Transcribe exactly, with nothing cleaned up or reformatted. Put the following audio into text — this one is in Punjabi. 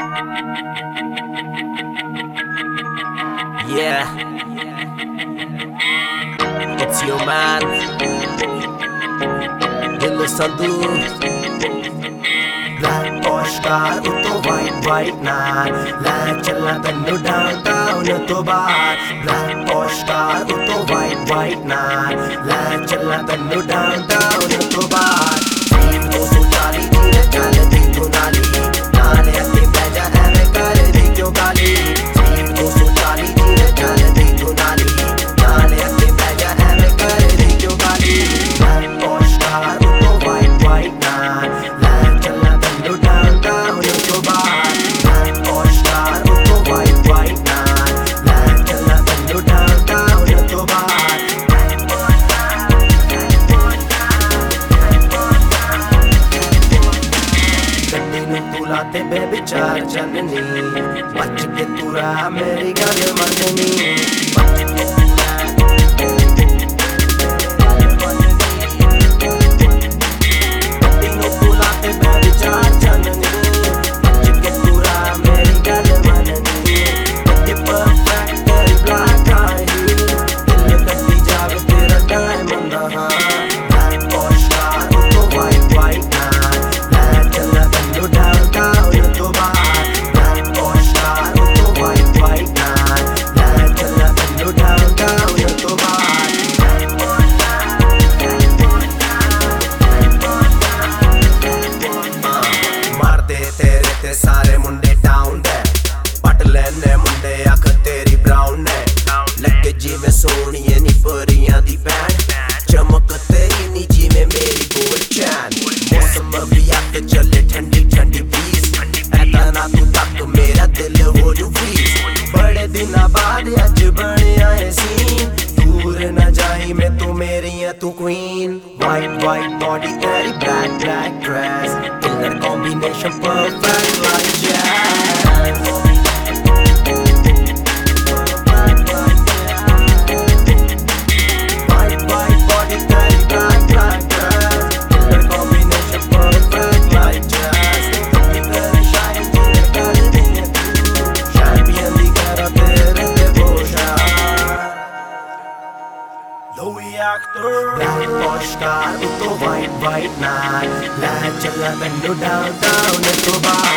Yeah, it's your man, Dil Sadhu. Black Porsche car, utto white white nar. ਲੈ ਚੱਲਾਂ ਤੈਨੂੰ downtown ਤੋਂ ਬਾਹਰ. Black Porsche car, utto white white nar. ਲੈ ਚੱਲਾਂ ਤੈਨੂੰ downtown ਤੋਂ ਬਾਹਰ. Speed ਦੋ ਸੌ ਚਾਲੀ ਦੀ ਨੇ ਚੱਲਦੀ ਤੂੰ ਨਾਲੀ. ਨਾਲੇ ਅੱਗੇ ਬਹਿ ਜਾ ਐਵੇਂ ਕਰਦੀ ਕਿਉਂ ਗਾਲੀ. Speed ਦੋ ਸੌ ਚਾਲੀ ਦੀ ਨੇ ਚੱਲਦੀ ਤੂੰ ਨਾਲੀ. ਨਾਲੇ ਅੱਗੇ ਬਹਿ ਜਾ ਐਵੇਂ ਕਰਦੀ ਕਿਉਂ ਗਾਲੀ. Black Porsche car, utto white white nar. ਲੈ ਚੱਲਾਂ ਤੈਨੂੰ downtown ਤੋਂ ਬਾਹਰ. Black Porsche car, utto white white nar. ਲੈ ਚੱਲਾਂ ਤੈਨੂੰ downtown ਤੋਂ ਬਾਹਰ. ਤੂਲਾ ਤੇ ਬੇਵਿਚਾਰ ਜਨਨੀ ਬਚ ਕੇ ਤੁਰਾ ਮੇਰੀ ਗੱਲ ਮੰਨਨੀ. ਬਚ ਕੇ ਤੁਰਾ ਤੈਨੂੰ ਤੂਲਾ ਤੇ ਬੇਵਿਚਾਰ ਜਨਨੀ ਬਚ ਕੇ ਤੁਰਾ ਮੇਰੀ ਗੱਲ ਮੰਨਨੀ. ਤੇ ਪਰਫੈਕਟ ਤੇਰੀ ਬਲੈਕ ਆਈ ਦਿਲ ਕੱਟੀ ਜਾਵੇ ਤੇਰਾ ਡਾਇਮੰਡ ਹਾਂ. Black Porsche car, utto white white nar. ਲੈ ਚੱਲਾਂ ਤੈਨੂੰ downtown ਤੋਂ ਬਾਹਰ. Black Porsche car, utto white white nar. ਲੈ ਚੱਲਾਂ ਤੈਨੂੰ downtown ਤੋਂ ਬਾਹਰ. ਮਾਰਦੇ ਤੇਰੇ ਤੇ ਸਾਰੇ ਮੁੰਡੇ ਡਾਊਨ ਦੇ. ਪਟ ਲੈਨੇ ਮੁੰਡੇ ਅੱਖ ਤੇਰੀ ਬਰਾਊਨ ਨੇ. ਲੱਗੇ ਜਿਵੇਂ ਸੋਹਣੀਏ ਨੀ ਪਰੀਆਂ ਦੀ ਭੈਣ. ਚਮਕ ਤੇਰੀ ਨੀ ਜਿਵੇਂ ਮੇਰੀ ਗੋਲ ਚੈਨ. ਮੌਸਮ ਵੀ ਅੱਗ ਚੱਲੇ ਠੰਡੀ ਠੰਡੀ ਬੀਸ. ਐਦਾਂ ਨਾ ਤੂੰ ਤੱਕ ਮੇਰਾ ਦਿਲ ਹੋ ਜੂ ਫਰੀਜ਼. ਬੜੇ ਦਿਨਾਂ ਬਾਅਦ ਅੱਜ ਬਣਿਆ ਏ ਸੀਨ. ਦੂਰ ਨਾ ਜਾਈ ਮੈਂ ਤੂੰ ਮੇਰੀ ਹੈ ਤੂੰ queen. White white body ਤੇਰੀ black black dress. Killer combination perfect like jazz. White white body ਤੇਰੀ black black dress. Killer combination perfect like jazz. ਤੇਰੀ shine ਜਿਵੇਂ ਕਰਦੀ ਹੈ ਤੂੰ. Champion ਦੀ ਕਰਾਂ ਤੇਰੇ ਤੇ ਬੋਸ਼ਾ. Louis actor. Black Porsche car, utto white white nar. ਲੈ ਚੱਲਾਂ ਤੈਨੂੰ downtown ਤੋਂ ਬਾਹਰ.